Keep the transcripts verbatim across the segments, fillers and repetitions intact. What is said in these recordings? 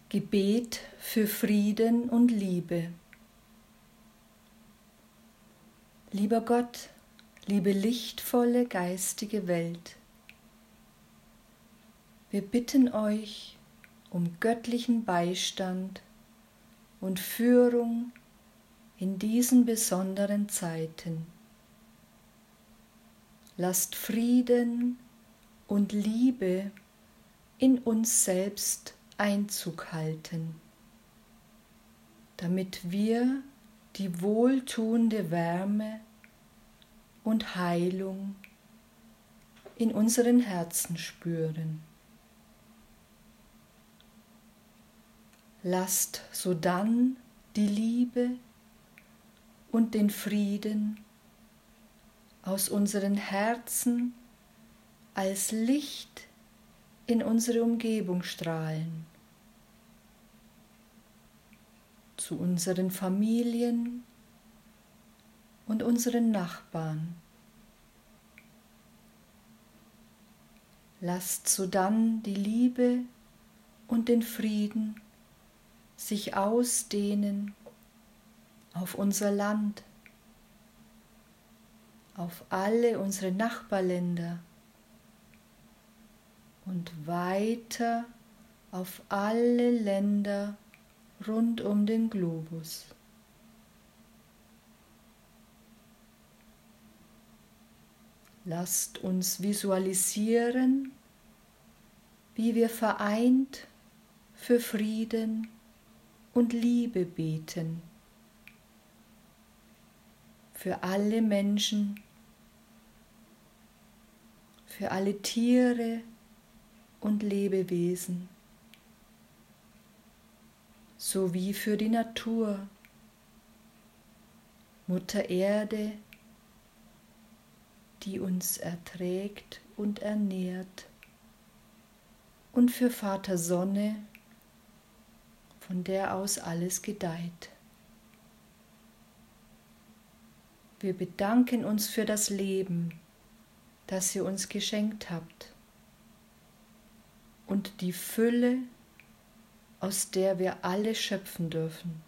Gebet für Frieden und Liebe. Lieber Gott, liebe lichtvolle geistige Welt, wir bitten euch um göttlichen Beistand und Führung in diesen besonderen Zeiten. Lasst Frieden und Liebe in uns selbst Einzug halten, damit wir die wohltuende Wärme und Heilung in unseren Herzen spüren. Lasst sodann die Liebe und den Frieden aus unseren Herzen als Licht in unsere Umgebung strahlen, zu unseren Familien und unseren Nachbarn. Lasst sodann die Liebe und den Frieden sich ausdehnen auf unser Land, auf alle unsere Nachbarländer und weiter auf alle Länder rund um den Globus. Lasst uns visualisieren, wie wir vereint für Frieden und Liebe beten, für alle Menschen, für alle Tiere und Lebewesen, sowie für die Natur, Mutter Erde, die uns erträgt und ernährt, und für Vater Sonne, von der aus alles gedeiht. Wir bedanken uns für das Leben, das ihr uns geschenkt habt, und die Fülle, aus der wir alle schöpfen dürfen.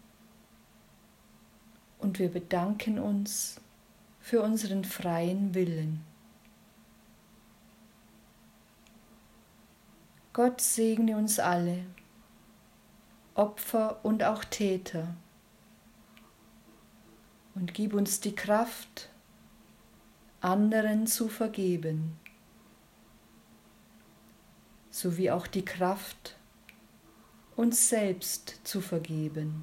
Und wir bedanken uns für unseren freien Willen. Gott segne uns alle, Opfer und auch Täter, und gib uns die Kraft, anderen zu vergeben, sowie auch die Kraft, uns selbst zu vergeben.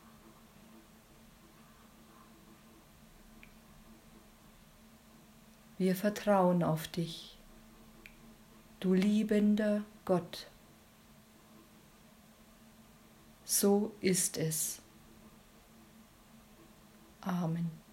Wir vertrauen auf dich, du liebender Gott. So ist es. Amen.